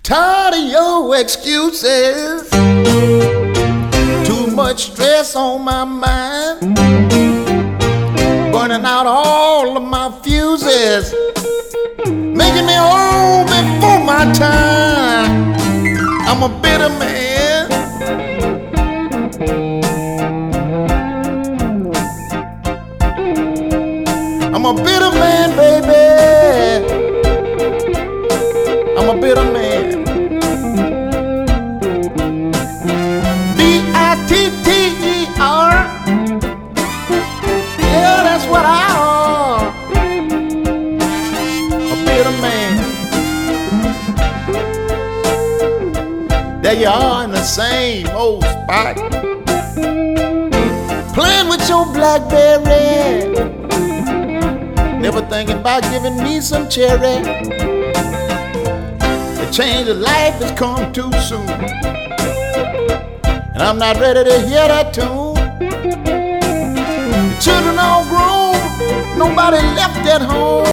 Tired of your excuses. Too much stress on my mind. Burning out all of my fuses. Making me old before my time. I'm a bitter man. I'm a bitter man, baby. I'm a bitter man. B-I-T-T-E-R. Yeah, that's what I are. A bitter man. There you are in the same old spot, playing with your BlackBerry. Never thinking about giving me some cherry. The change of life has come too soon, and I'm not ready to hear that tune. The children all grown, nobody left at home.